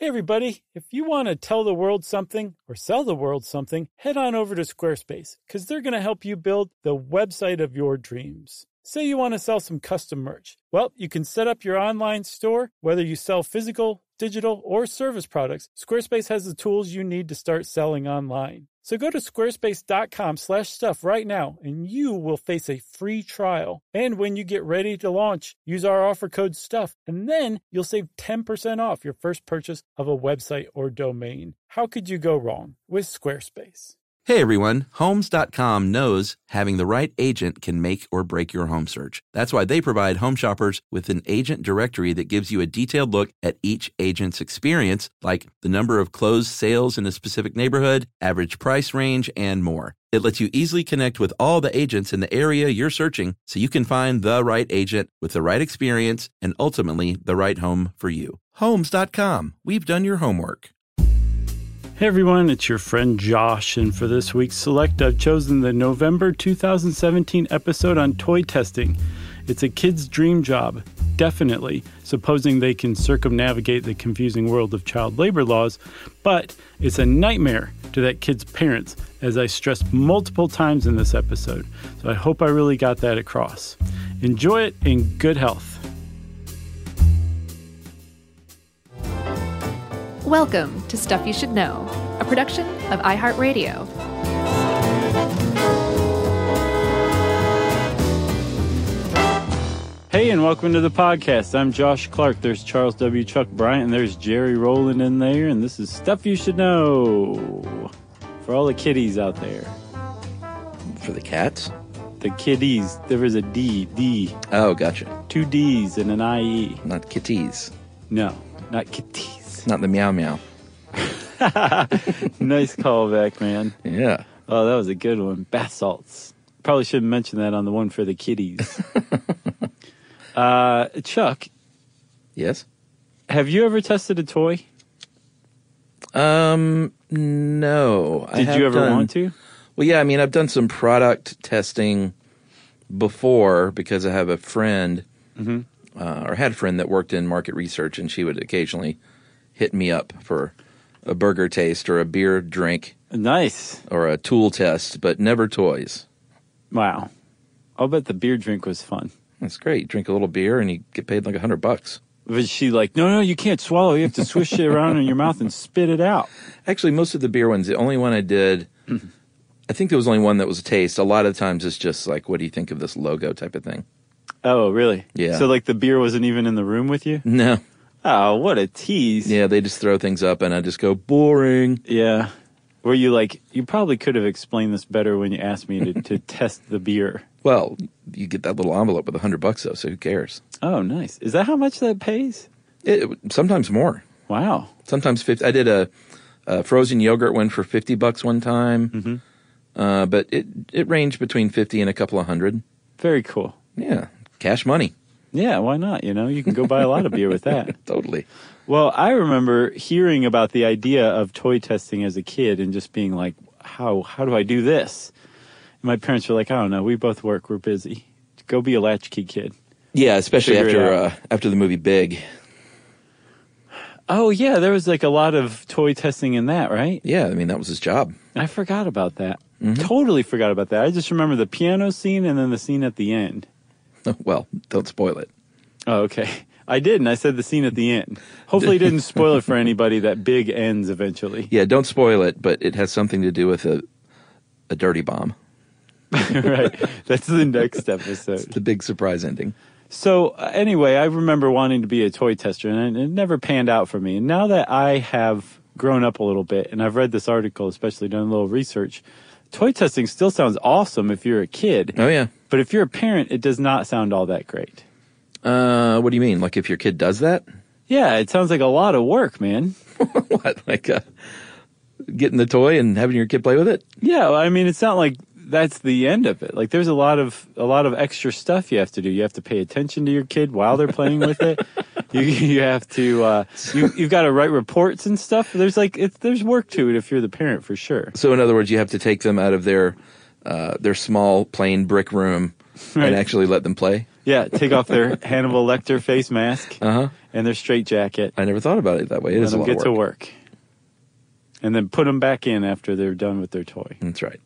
Hey everybody, if you want to tell the world something or sell the world something, head on over to Squarespace because they're going to help you build the website of your dreams. Say you want to sell some custom merch. Well, you can set up your online store, whether you sell physical, digital, or service products. Squarespace has the tools you need to start selling online. So go to squarespace.com/stuff right now and you will face a free trial. And when you get ready to launch, use our offer code STUFF and then you'll save 10% off your first purchase of a website or domain. How could you go wrong with Squarespace? Hey everyone, Homes.com knows having the right agent can make or break your home search. That's why they provide home shoppers with an agent directory that gives you a detailed look at each agent's experience, like the number of closed sales in a specific neighborhood, average price range, and more. It lets you easily connect with all the agents in the area you're searching so you can find the right agent with the right experience and ultimately the right home for you. Homes.com. We've done your homework. Hey everyone, it's your friend Josh, and for this week's Select, I've chosen the November 2017 episode on toy testing. It's a kid's dream job, definitely, supposing they can circumnavigate the confusing world of child labor laws, but it's a nightmare to that kid's parents, as I stressed multiple times in this episode, so I hope I really got that across. Enjoy it in good health. Welcome to Stuff You Should Know, a production of iHeartRadio. Hey, and welcome to the podcast. I'm Josh Clark. There's Charles W. Chuck Bryant, and there's Jerry Rowland in there, and this is Stuff You Should Know for all the kiddies out there. For the cats? The kiddies. There was a D. Oh, gotcha. 2 D's and an IE. Not kitties. No, not kitties. Not the meow meow. Nice callback, man. Yeah. Oh, that was a good one. Bath salts. Probably shouldn't mention that on the one for the kiddies. Chuck. Yes? Have you ever tested a toy? No. Did you ever want to? Well, yeah, I mean, I've done some product testing before because I have a friend, or had a friend that worked in market research, and she would occasionally hit me up for a burger taste or a beer drink. Nice. Or a tool test, but never toys. Wow. I'll bet the beer drink was fun. That's great. You drink a little beer and you get paid like $100. Was she like, no, you can't swallow. You have to swish it around in your mouth and spit it out? Actually, most of the beer ones, the only one I did, I think there was only one that was a taste. A lot of times it's just like, what do you think of this logo type of thing? Oh, really? Yeah. So like the beer wasn't even in the room with you? No. Oh, what a tease. Yeah, they just throw things up and I just go, boring. Yeah. Were you like, you probably could have explained this better when you asked me to test the beer. Well, you get that little envelope with $100 though, so who cares? Oh, nice. Is that how much that pays? Sometimes more. Wow. Sometimes 50. I did a frozen yogurt one for $50 one time. But it ranged between 50 and a couple of hundred. Very cool. Yeah. Cash money. Yeah, why not? You know, you can go buy a lot of beer with that. Totally. Well, I remember hearing about the idea of toy testing as a kid and just being like, how do I do this? And my parents were like, I don't know, we both work, we're busy. Go be a latchkey kid. Yeah, especially after the movie Big. Oh, yeah, there was like a lot of toy testing in that, right? Yeah, I mean, that was his job. I forgot about that. Totally forgot about that. I just remember the piano scene and then the scene at the end. Well, don't spoil it. Oh, okay. I did, and I said the scene at the end. Hopefully didn't spoil it for anybody that Big ends eventually. Yeah, don't spoil it, but it has something to do with a dirty bomb. Right. That's the next episode. It's the big surprise ending. So, anyway, I remember wanting to be a toy tester, and it never panned out for me. And now that I have grown up a little bit, and I've read this article, especially done a little research, toy testing still sounds awesome if you're a kid. Oh, yeah. But if you're a parent, it does not sound all that great. What do you mean? Like if your kid does that? Yeah, it sounds like a lot of work, man. What? Like getting the toy and having your kid play with it? Yeah, I mean, it's not like that's the end of it. Like there's a lot of extra stuff you have to do. You have to pay attention to your kid while they're playing with it. You have to you've got to write reports and stuff. There's work to it if you're the parent for sure. So in other words, you have to take them out of their small plain brick room Right. and actually let them play. Yeah, take off their Hannibal Lecter face mask Uh-huh. and their straitjacket. I never thought about it that way. It is a Let them lot get of work. to work. And then put them back in after they're done with their toy. That's right.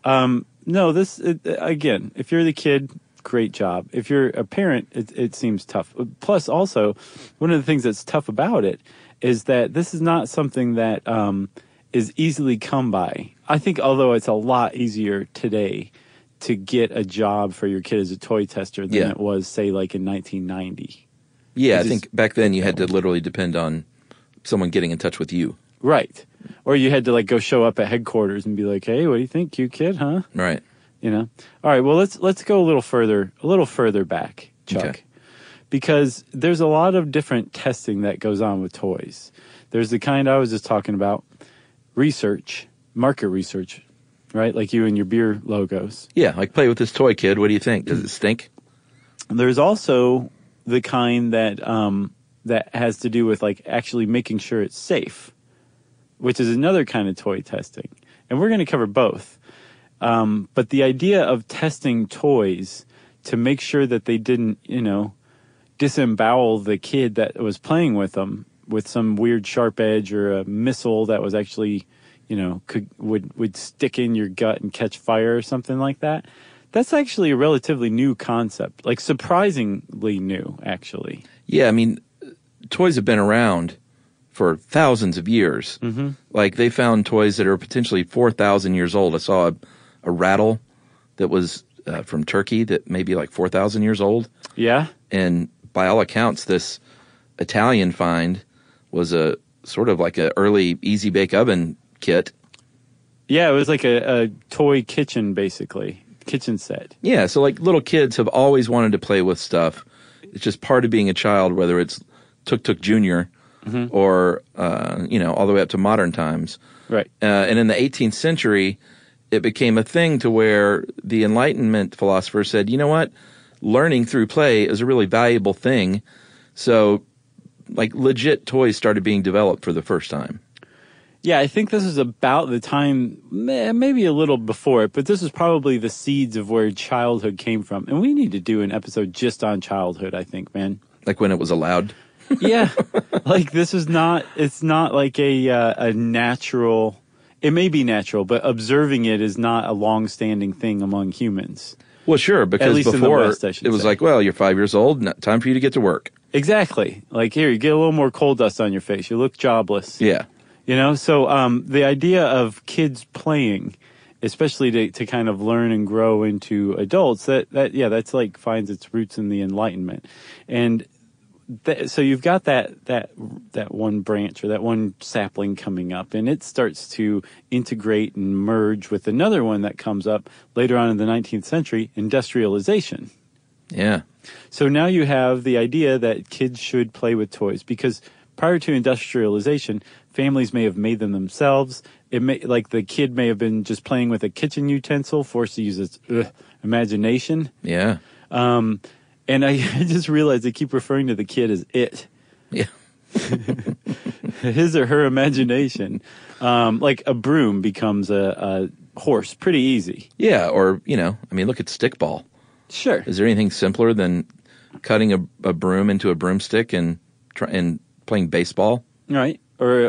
No, again, if you're the kid, great job. If you're a parent, it seems tough. Plus, also, one of the things that's tough about it is that this is not something that is easily come by. I think, although it's a lot easier today to get a job for your kid as a toy tester than it was, say, like in 1990. Yeah, I think back then you had to literally depend on someone getting in touch with you. Right. Or you had to like go show up at headquarters and be like, "Hey, what do you think, cute kid, huh?" Right. You know. All right. Well, let's go a little further back, Chuck, Okay. because there's a lot of different testing that goes on with toys. There's the kind I was just talking about, research, market research, right? Like you and your beer logos. Yeah, like play with this toy, kid. What do you think? Does it stink? There's also the kind that that has to do with like actually making sure it's safe, which is another kind of toy testing. And we're going to cover both. But the idea of testing toys to make sure that they didn't, disembowel the kid that was playing with them with some weird sharp edge or a missile that was actually, would stick in your gut and catch fire or something like that. That's actually a relatively new concept, like surprisingly new, actually. Yeah, I mean, toys have been around for thousands of years. Mm-hmm. Like they found toys that are potentially 4,000 years old. I saw a rattle that was from Turkey that may be like 4,000 years old. Yeah. And by all accounts, this Italian find was a sort of like an early easy bake oven kit. Yeah, it was like a toy kitchen, basically. Kitchen set. Yeah, so like little kids have always wanted to play with stuff. It's just part of being a child, whether it's Tuk Tuk Jr. Or, all the way up to modern times. Right. And in the 18th century, it became a thing to where the Enlightenment philosophers said, you know what, learning through play is a really valuable thing. So, like, legit toys started being developed for the first time. Yeah, I think this is about the time, maybe a little before it, but this is probably the seeds of where childhood came from. And we need to do an episode just on childhood, I think, man. Like when it was allowed? Yeah. Like this is not, it's not like a natural, it may be natural, but observing it is not a long-standing thing among humans. Well, sure, because At least before in the West, I should it was say. like, well, you're 5 years old, time for you to get to work. Exactly. Like here, you get a little more coal dust on your face. You look jobless. Yeah. So the idea of kids playing, especially to kind of learn and grow into adults, that's like finds its roots in the Enlightenment. And so you've got that one branch or that one sapling coming up, and it starts to integrate and merge with another one that comes up later on in the 19th century, industrialization. Yeah. So now you have the idea that kids should play with toys because prior to industrialization, families may have made them themselves. Like the kid may have been just playing with a kitchen utensil, forced to use its imagination. Yeah. And I just realized they keep referring to the kid as it. Yeah. His or her imagination. Like a broom becomes a horse pretty easy. Yeah, or, look at stickball. Sure. Is there anything simpler than cutting a broom into a broomstick and playing baseball? Right. Or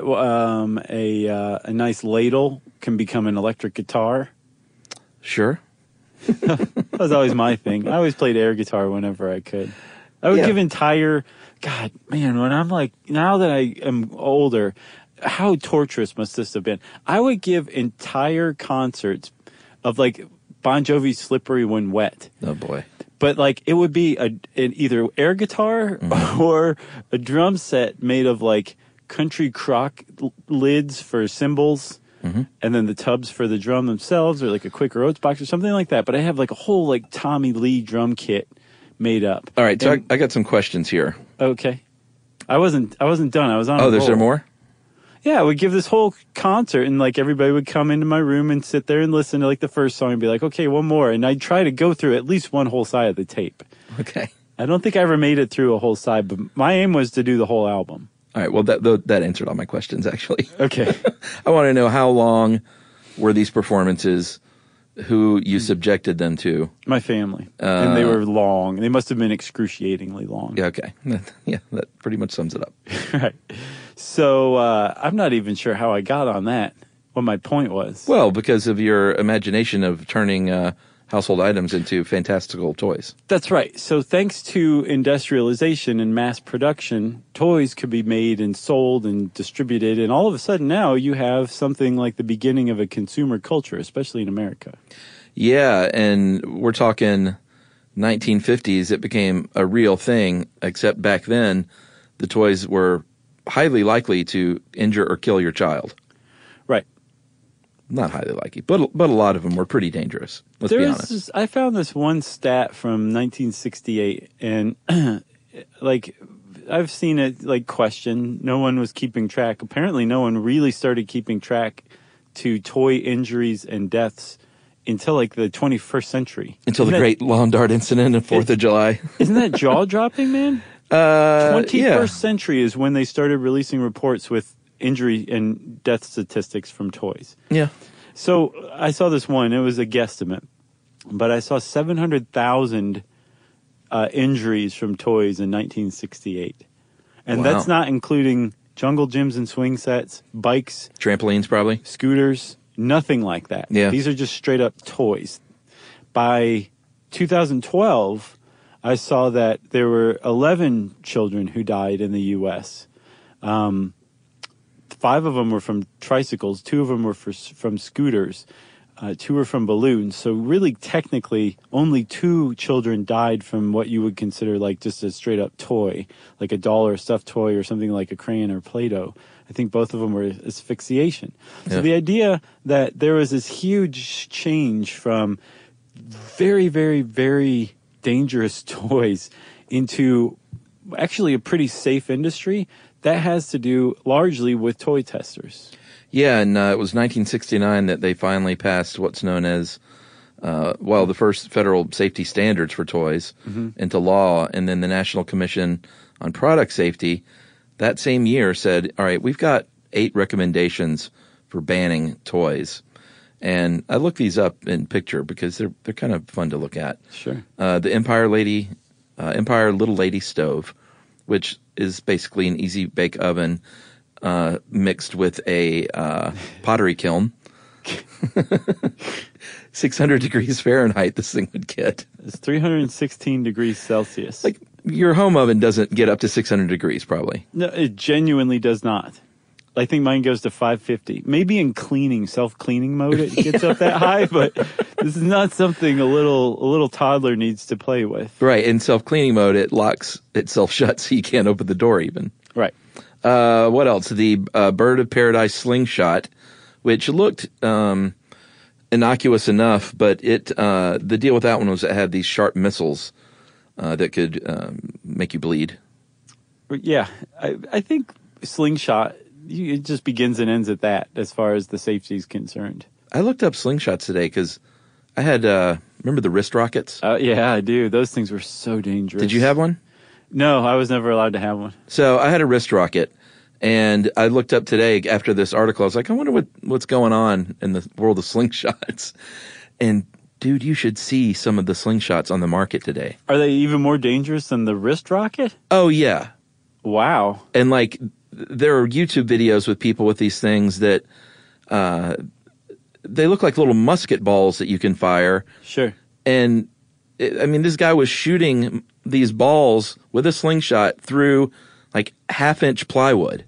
a nice ladle can become an electric guitar. Sure. That was always my thing. I always played air guitar whenever I could. I would give God, man, when I'm like, now that I am older, how torturous must this have been? I would give entire concerts of like Bon Jovi's Slippery When Wet. Oh, boy. But like it would be an either air guitar or a drum set made of like country crock lids for cymbals. And then the tubs for the drum themselves, or like a Quaker Oats box or something like that. But I have like a whole like Tommy Lee drum kit made up. All right, so I got some questions here. Okay, I wasn't done. I was on. Oh, is there more? Yeah, I would give this whole concert, and like everybody would come into my room and sit there and listen to like the first song and be like, okay, one more, and I'd try to go through at least one whole side of the tape. Okay. I don't think I ever made it through a whole side, but my aim was to do the whole album. All right, well, that answered all my questions, actually. Okay. I want to know how long were these performances? who you subjected them to. My family. And they were long. They must have been excruciatingly long. Yeah, okay. Yeah, that pretty much sums it up. Right. So I'm not even sure how I got on that, what my point was. Well, because of your imagination of turning household items into fantastical toys. That's right. So thanks to industrialization and mass production, toys could be made and sold and distributed. And all of a sudden now you have something like the beginning of a consumer culture, especially in America. Yeah, and we're talking 1950s. It became a real thing, except back then the toys were highly likely to injure or kill your child. Right. Not highly likely, but a lot of them were pretty dangerous. Let's be honest. I found this one stat from 1968, and like I've seen it like questioned. No one was keeping track. Apparently, no one really started keeping track to toy injuries and deaths until like the 21st century. Until the great lawn dart incident on 4th of July. Isn't that jaw-dropping, man? 21st century is when they started releasing reports with injury and death statistics from toys. Yeah. So I saw this one. It was a guesstimate, but I saw 700,000 injuries from toys in 1968. And Wow. that's not including jungle gyms and swing sets, bikes, Trampolines, probably. scooters, nothing like that. Yeah. These are just straight up toys. By 2012, I saw that there were 11 children who died in the U.S. 5 of them were from tricycles, 2 of them were from scooters, 2 were from balloons. So really, technically, only 2 children died from what you would consider like just a straight up toy, like a doll or a stuffed toy or something like a crayon or Play-Doh. I think both of them were asphyxiation. Yeah. So the idea that there was this huge change from very, very, very dangerous toys into actually a pretty safe industry, that has to do largely with toy testers. Yeah, and it was 1969 that they finally passed what's known as, the first federal safety standards for toys into law, and then the National Commission on Product Safety that same year said, all right, we've got 8 recommendations for banning toys. And I looked these up in picture because they're kind of fun to look at. Sure. The Empire Little Lady Stove, which is basically an easy bake oven mixed with a pottery kiln. 600 degrees Fahrenheit this thing would get. It's 316 degrees Celsius. Like, your home oven doesn't get up to 600 degrees, probably. No, it genuinely does not. I think mine goes to 550. Maybe in self-cleaning mode it gets up that high, but this is not something a little toddler needs to play with. Right, in self-cleaning mode, it locks itself shut so you can't open the door even. Right. What else? The Bird of Paradise slingshot, which looked innocuous enough, but the deal with that one was it had these sharp missiles that could make you bleed. Yeah, I think slingshot, it just begins and ends at that as far as the safety is concerned. I looked up slingshots today because I had, remember the wrist rockets? Yeah, I do. Those things were so dangerous. Did you have one? No, I was never allowed to have one. So I had a wrist rocket, and I looked up today after this article. I was like, I wonder what's going on in the world of slingshots. And, dude, you should see some of the slingshots on the market today. Are they even more dangerous than the wrist rocket? Oh, yeah. Wow. And, like, there are YouTube videos with people with these things that they look like little musket balls that you can fire. Sure. And, this guy was shooting these balls with a slingshot through, like, half-inch plywood.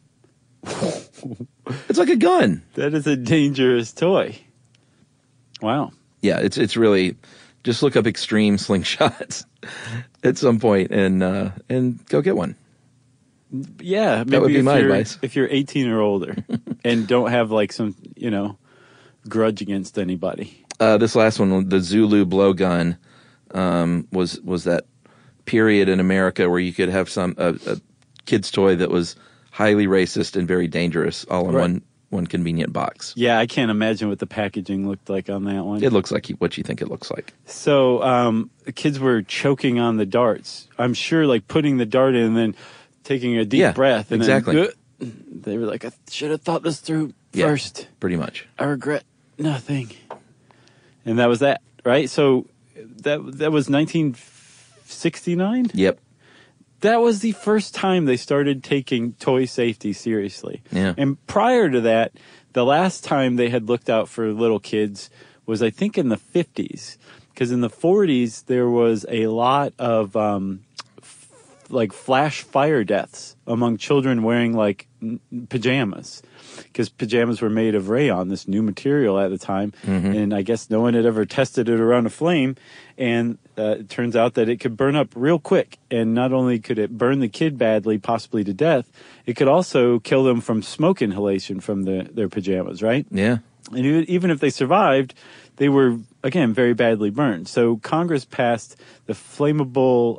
It's like a gun. That is a dangerous toy. Wow. Yeah, it's really, just look up extreme slingshots at some point and go get one. Yeah, maybe that would be my advice. If you're 18 or older and don't have like some, grudge against anybody. This last one, the Zulu blowgun, was that period in America where you could have a kid's toy that was highly racist and very dangerous all in one convenient box. Yeah, I can't imagine what the packaging looked like on that one. It looks like what you think it looks like. So kids were choking on the darts. I'm sure like putting the dart in and then taking a deep breath. And exactly. Then, they were like, I should have thought this through first. Pretty much. I regret nothing. And that was that, right? So that was 1969? Yep. That was the first time they started taking toy safety seriously. Yeah. And prior to that, the last time they had looked out for little kids was, I think, in the 50s. Because in the 40s, there was a lot of flash fire deaths among children wearing pajamas, because pajamas were made of rayon, this new material at the time. And I guess no one had ever tested it around a flame, and it turns out that it could burn up real quick. And not only could it burn the kid badly, possibly to death, it could also kill them from smoke inhalation from their pajamas, right? Yeah. And even if they survived, they were, again, very badly burned. So Congress passed the Flammable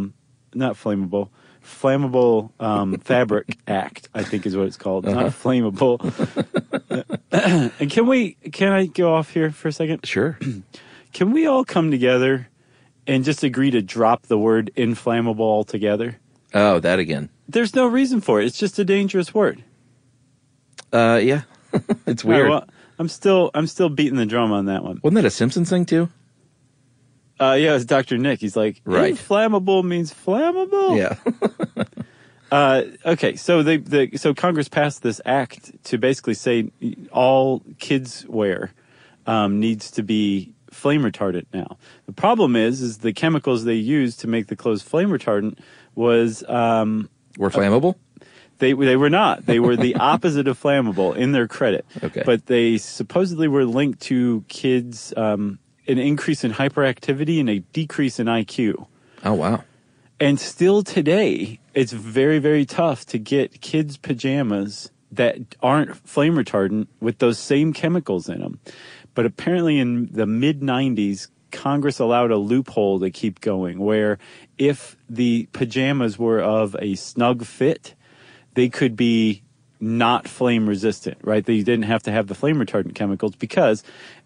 Fabric Act, I think is what it's called. Not flammable. And can I go off here for a second? Sure. Can we all come together and just agree to drop the word inflammable altogether? Oh, that again. There's no reason for it. It's just a dangerous word. Yeah. It's weird. Well, I'm still beating the drum on that one. Wasn't that a Simpsons thing too? Yeah, it's Dr. Nick. He's like, right. Inflammable means flammable? Yeah. Okay, so so Congress passed this act to basically say all kids wear needs to be flame retardant now. The problem is the chemicals they used to make the clothes flame retardant was were flammable? They were not. They were the opposite of flammable in their credit. Okay. But they supposedly were linked to kids an increase in hyperactivity and a decrease in IQ. Oh, wow. And still today, it's very, very tough to get kids' pajamas that aren't flame retardant with those same chemicals in them. But apparently in the mid-90s, Congress allowed a loophole to keep going, where if the pajamas were of a snug fit, they could be not flame resistant, right? They didn't have to have the flame retardant chemicals because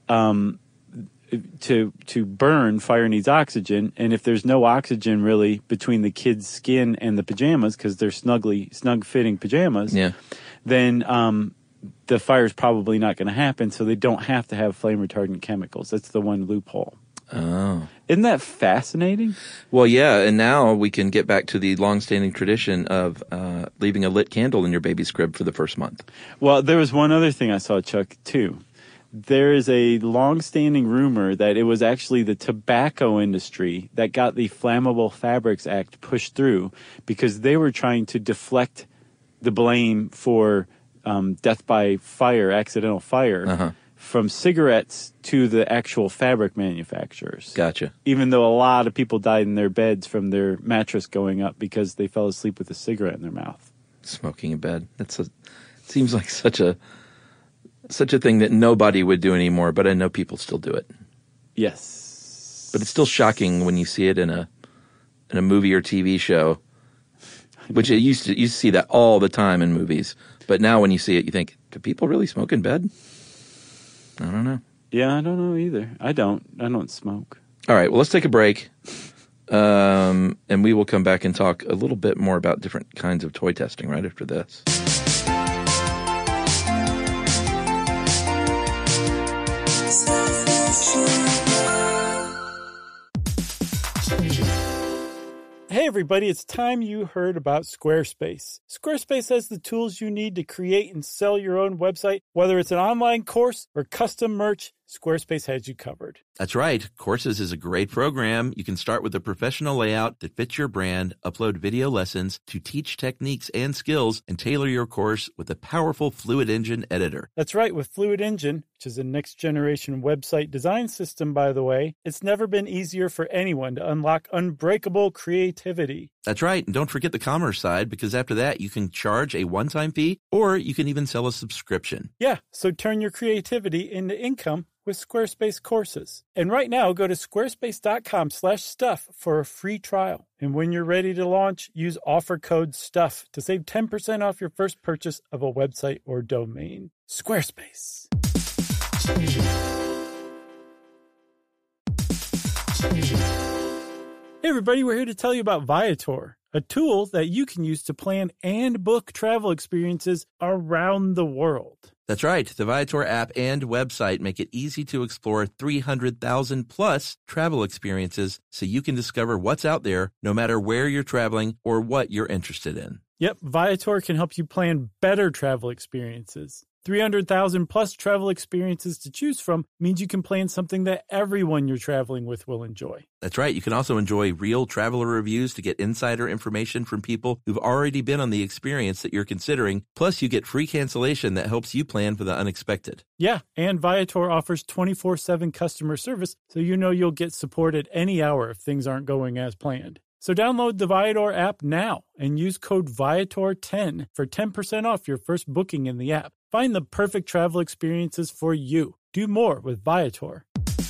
to burn, fire needs oxygen, and if there's no oxygen really between the kid's skin and the pajamas, because they're snug fitting pajamas, then the fire's probably not going to happen, so they don't have to have flame retardant chemicals. That's the one loophole. Oh. Isn't that fascinating? Well, yeah, and now we can get back to the long-standing tradition of leaving a lit candle in your baby's crib for the first month. Well, there was one other thing I saw, Chuck, too. There is a long-standing rumor that it was actually the tobacco industry that got the Flammable Fabrics Act pushed through because they were trying to deflect the blame for death by fire, accidental fire, from cigarettes to the actual fabric manufacturers. Gotcha. Even though a lot of people died in their beds from their mattress going up because they fell asleep with a cigarette in their mouth. Smoking in bed. Seems like such a thing that nobody would do anymore, but I know people still do it. Yes. But it's still shocking when you see it in a movie or TV show, which you used to see that all the time in movies. But now when you see it, you think, do people really smoke in bed? I don't know. Yeah, I don't know either. I don't smoke. All right, well, let's take a break. And we will come back and talk a little bit more about different kinds of toy testing right after this. Hey everybody, it's time you heard about Squarespace. Squarespace has the tools you need to create and sell your own website. Whether it's an online course or custom merch, Squarespace has you covered. That's right. Courses is a great program. You can start with a professional layout that fits your brand, upload video lessons to teach techniques and skills, and tailor your course with a powerful Fluid Engine editor. That's right. With Fluid Engine, which is a next-generation website design system, by the way, it's never been easier for anyone to unlock unbreakable creativity. That's right. And don't forget the commerce side, because after that, you can charge a one-time fee, or you can even sell a subscription. Yeah, so turn your creativity into income with Squarespace courses. And right now, go to squarespace.com/stuff for a free trial. And when you're ready to launch, use offer code STUFF to save 10% off your first purchase of a website or domain. Squarespace. Hey everybody, we're here to tell you about Viator. a tool that you can use to plan and book travel experiences around the world. That's right. The Viator app and website make it easy to explore 300,000 plus travel experiences so you can discover what's out there no matter where you're traveling or what you're interested in. Yep, Viator can help you plan better travel experiences. 300,000 plus travel experiences to choose from means you can plan something that everyone you're traveling with will enjoy. That's right. You can also enjoy real traveler reviews to get insider information from people who've already been on the experience that you're considering. Plus, you get free cancellation that helps you plan for the unexpected. Yeah, and Viator offers 24/7 customer service, so you know you'll get support at any hour if things aren't going as planned. So download the Viator app now and use code Viator10 for 10% off your first booking in the app. Find the perfect travel experiences for you. Do more with Viator.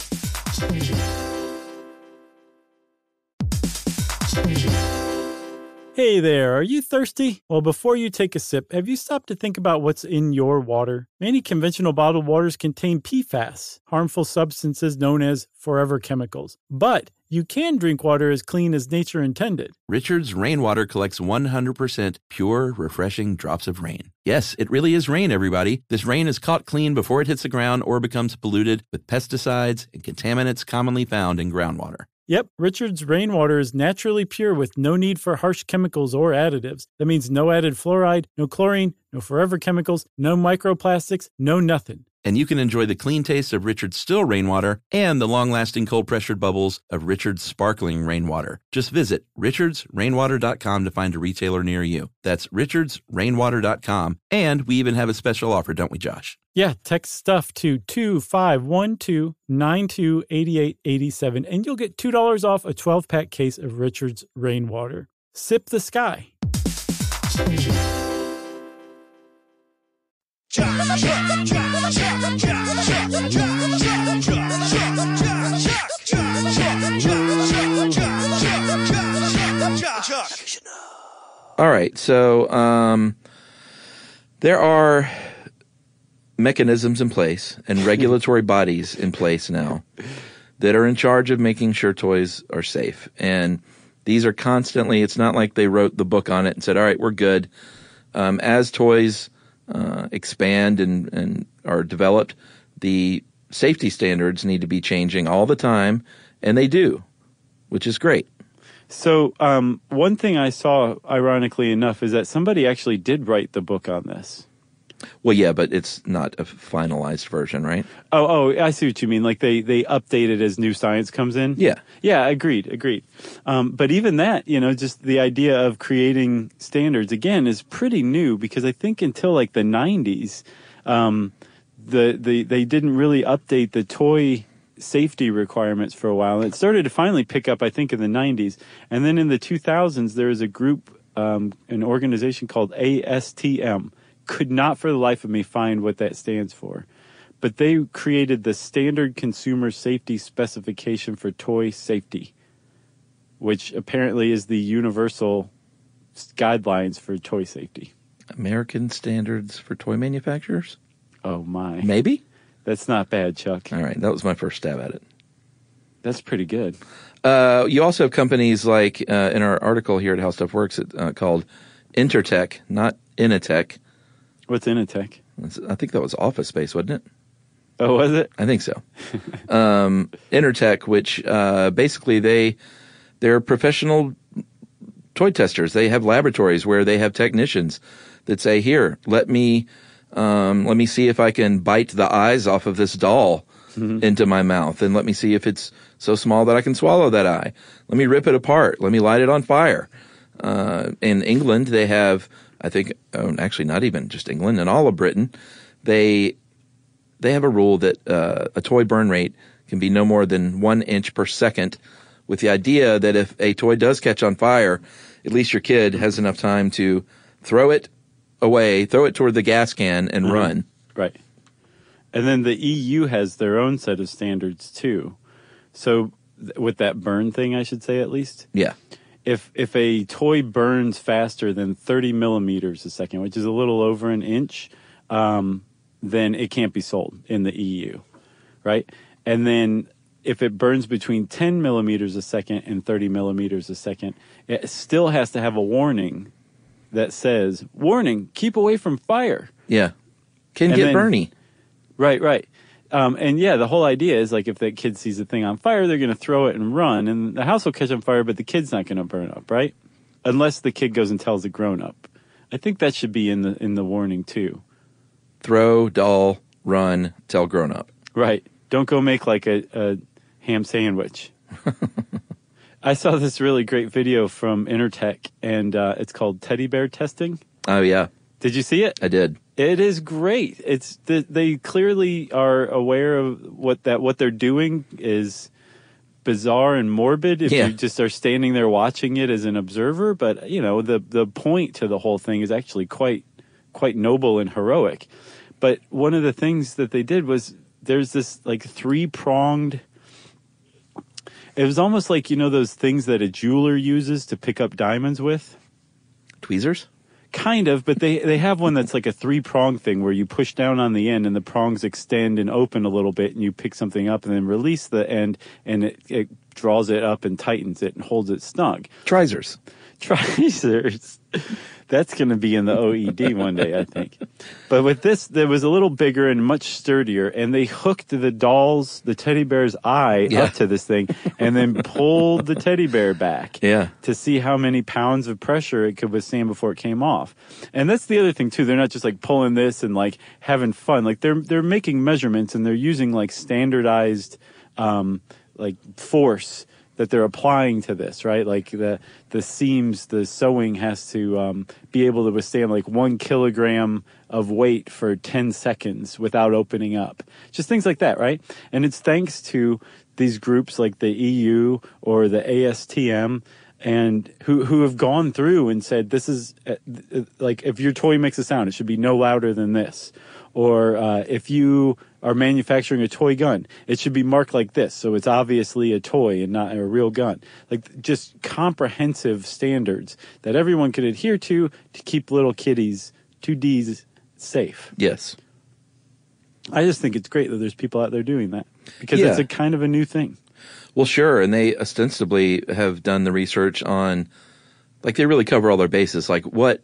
Hey there, are you thirsty? Well, before you take a sip, have you stopped to think about what's in your water? Many conventional bottled waters contain PFAS, harmful substances known as forever chemicals. But you can drink water as clean as nature intended. Richard's Rainwater collects 100% pure, refreshing drops of rain. Yes, it really is rain, everybody. This rain is caught clean before it hits the ground or becomes polluted with pesticides and contaminants commonly found in groundwater. Yep, Richard's Rainwater is naturally pure with no need for harsh chemicals or additives. That means no added fluoride, no chlorine, no forever chemicals, no microplastics, no nothing. And you can enjoy the clean taste of Richard's still rainwater and the long-lasting cold-pressured bubbles of Richard's sparkling rainwater. Just visit richardsrainwater.com to find a retailer near you. That's richardsrainwater.com. And we even have a special offer, don't we, Josh? Yeah, text stuff to 2512928887 and you'll get $2 off a 12-pack case of Richard's Rainwater. Sip the sky. All right, so there are mechanisms in place and regulatory bodies in place now that are in charge of making sure toys are safe. And these are constantly, it's not like they wrote the book on it and said, all right, we're good. As toys expand and are developed, the safety standards need to be changing all the time, and they do, which is great. So one thing I saw, ironically enough, is that somebody actually did write the book on this. Well, yeah, but it's not a finalized version, right? Oh, I see what you mean. Like they update it as new science comes in? Yeah. Yeah, agreed. But even that, just the idea of creating standards, again, is pretty new because I think until like the 90s, they didn't really update the toy safety requirements for a while. It started to finally pick up, I think, in the 90s. And then in the 2000s, there was a group, an organization called ASTM. Could not for the life of me find what that stands for. But they created the Standard Consumer Safety Specification for Toy Safety, which apparently is the universal guidelines for toy safety. American Standards for Toy Manufacturers? Oh, my. Maybe? That's not bad, Chuck. All right, that was my first stab at it. That's pretty good. You also have companies like, in our article here at How Stuff Works, called Intertech, not Initech. What's Initech? I think that was Office Space, wasn't it? Oh, was it? I think so. Intertech, which basically they're professional toy testers. They have laboratories where they have technicians that say, "Here, let me see if I can bite the eyes off of this doll into my mouth, and let me see if it's so small that I can swallow that eye. Let me rip it apart. Let me light it on fire." In England, they have, I think, actually not even just England, in all of Britain, they have a rule that a toy burn rate can be no more than 1 inch per second, with the idea that if a toy does catch on fire, at least your kid has enough time to throw it away, throw it toward the gas can, and run. Right. And then the EU has their own set of standards, too. So with that burn thing, I should say, at least. Yeah. If a toy burns faster than 30 millimeters a second, which is a little over an inch, then it can't be sold in the EU, right? And then if it burns between 10 millimeters a second and 30 millimeters a second, it still has to have a warning that says, warning, keep away from fire. Yeah. Can And get then- Bernie. Right. And yeah, the whole idea is like if that kid sees a thing on fire, they're going to throw it and run, and the house will catch on fire, but the kid's not going to burn up, right? Unless the kid goes and tells the grown up. I think that should be in the warning too. Throw, doll, run, tell grown up. Right. Don't go make like a ham sandwich. I saw this really great video from Intertech, and it's called Teddy Bear Testing. Oh, yeah. Did you see it? I did. It is great. They clearly are aware of what they're doing is bizarre and morbid if Yeah. you just are standing there watching it as an observer. But you know, the point to the whole thing is actually quite noble and heroic. But one of the things that they did was there's this like 3-pronged. It was almost like, you know, those things that a jeweler uses to pick up diamonds with. Tweezers? Kind of, but they have one that's like a 3-prong thing where you push down on the end and the prongs extend and open a little bit and you pick something up and then release the end and it draws it up and tightens it and holds it snug. Trizers. Trizers. That's going to be in the OED one day, I think. But with this, there was a little bigger and much sturdier, and they hooked the teddy bear's eye up to this thing and then pulled the teddy bear back to see how many pounds of pressure it could withstand before it came off. And that's the other thing, too. They're not just like pulling this and like having fun. Like they're making measurements and they're using like standardized like force that they're applying to this, right? Like the seams, the sewing has to be able to withstand like 1 kilogram of weight for 10 seconds without opening up. Just things like that, right? And it's thanks to these groups like the EU or the ASTM and who have gone through and said, this is like if your toy makes a sound, it should be no louder than this. Or if you are manufacturing a toy gun, it should be marked like this, so it's obviously a toy and not a real gun. Like just comprehensive standards that everyone could adhere to keep little kiddies, 2Ds, safe. Yes. I just think it's great that there's people out there doing that because it's a kind of a new thing. Well, sure, and they ostensibly have done the research on, like they really cover all their bases. Like what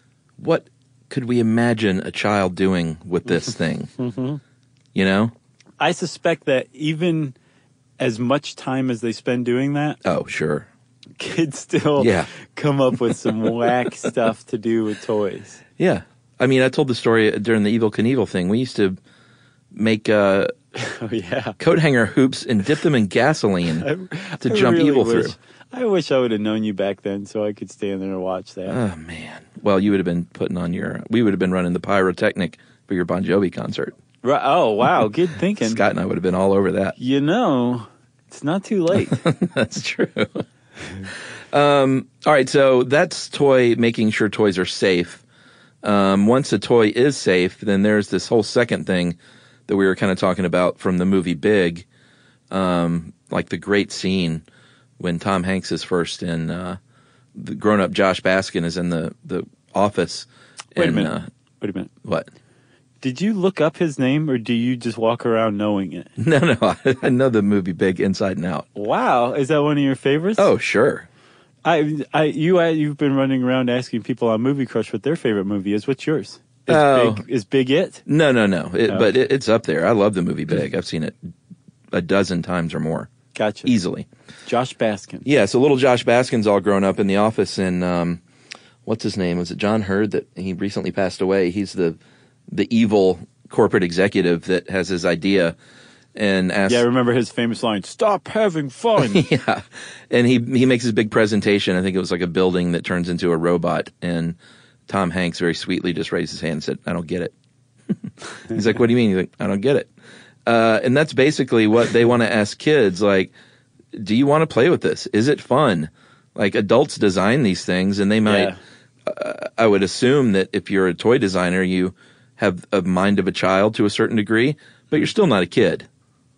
could we imagine a child doing with this thing? Mm-hmm. You know? I suspect that even as much time as they spend doing that, oh, sure, kids still come up with some whack stuff to do with toys. Yeah. I mean, I told the story during the Evel Knievel thing. We used to make coat hanger hoops and dip them in gasoline to jump really Evel through. I wish I would have known you back then so I could stand there and watch that. Oh, man. Well, you would have been putting on we would have been running the pyrotechnic for your Bon Jovi concert. Right. Oh, wow. Good thinking. Scott and I would have been all over that. You know, it's not too late. That's true. All right. So that's making sure toys are safe. Once a toy is safe, then there's this whole second thing that we were kind of talking about from the movie Big, like the great scene when Tom Hanks is first in the grown-up Josh Baskin is in the office. Wait a minute. What? Did you look up his name, or do you just walk around knowing it? No. I know the movie Big inside and out. Wow. Is that one of your favorites? Oh, sure. You've been running around asking people on Movie Crush what their favorite movie is. What's yours? Is Big it? No. But it's up there. I love the movie Big. I've seen it a dozen times or more. Gotcha. Easily. Josh Baskin. Yeah, so little Josh Baskin's all grown up in the office, and what's his name? Was it John Hurd that he recently passed away? He's the evil corporate executive that has his idea and asks... Yeah, I remember his famous line, "Stop having fun." Yeah, and he makes his big presentation. I think it was like a building that turns into a robot, and Tom Hanks very sweetly just raised his hand and said, "I don't get it." He's like, "What do you mean?" He's like, "I don't get it." And that's basically what they want to ask kids, like, do you want to play with this? Is it fun? Like, adults design these things, and they might, I would assume that if you're a toy designer, you have a mind of a child to a certain degree, but you're still not a kid.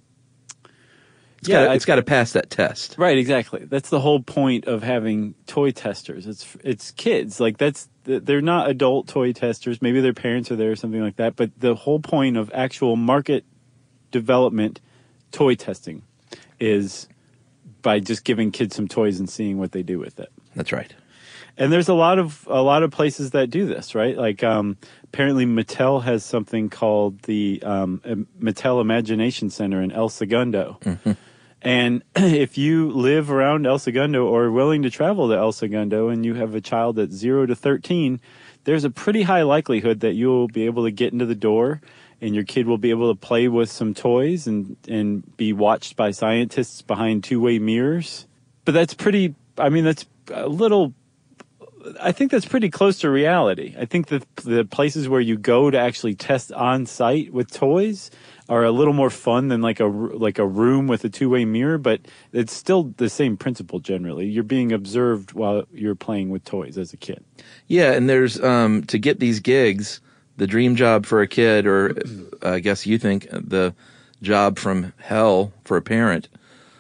It's got to pass that test. Right, exactly. That's the whole point of having toy testers. It's kids. Like they're not adult toy testers. Maybe their parents are there or something like that, but the whole point of actual market development toy testing is by just giving kids some toys and seeing what they do with it. That's right. And there's a lot of places that do this, right? Like apparently Mattel has something called the Mattel Imagination Center in El Segundo. Mm-hmm. And if you live around El Segundo or are willing to travel to El Segundo and you have a child that's 0 to 13, there's a pretty high likelihood that you'll be able to get into the door and your kid will be able to play with some toys and be watched by scientists behind two-way mirrors. But that's pretty, that's a little, I think that's pretty close to reality. I think that the places where you go to actually test on site with toys are a little more fun than like a room with a two-way mirror, but it's still the same principle generally. You're being observed while you're playing with toys as a kid. Yeah, and there's to get these gigs, the dream job for a kid, or I guess you think the job from hell for a parent.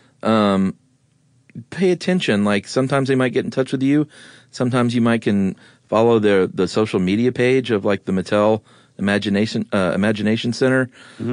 Pay attention. Like sometimes they might get in touch with you. Sometimes you might can follow the social media page of like the Mattel Imagination Center.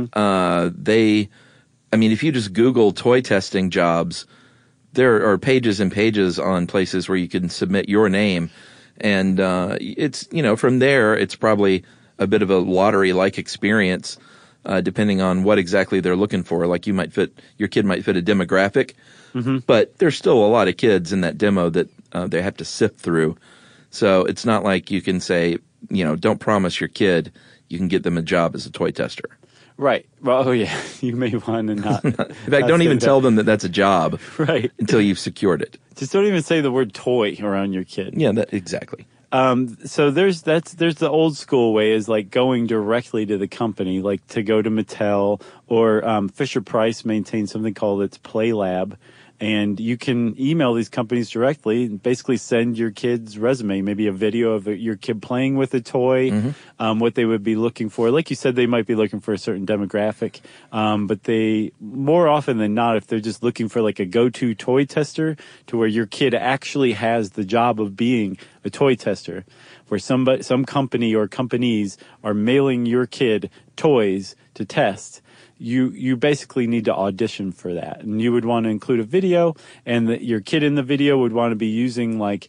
Mm-hmm. If you just Google toy testing jobs, there are pages and pages on places where you can submit your name. And it's, from there, it's probably a bit of a lottery-like experience, depending on what exactly they're looking for. Like your kid might fit a demographic, mm-hmm. but there's still a lot of kids in that demo that they have to sift through. So it's not like you can say, don't promise your kid you can get them a job as a toy tester. Right. Well, yeah, you may want to not. In fact, don't even tell them that that's a job. Right. Until you've secured it. Just don't even say the word toy around your kid. Yeah, exactly. So there's the old school way is like going directly to the company, like to go to Mattel or Fisher Price maintains something called its Play Lab. And you can email these companies directly and basically send your kid's resume, maybe a video of your kid playing with a toy, mm-hmm. What they would be looking for. Like you said, they might be looking for a certain demographic. But they, more often than not, if they're just looking for like a go-to toy tester to where your kid actually has the job of being a toy tester, where some company or companies are mailing your kid toys to test, you basically need to audition for that. And you would want to include a video, and your kid in the video would want to be using like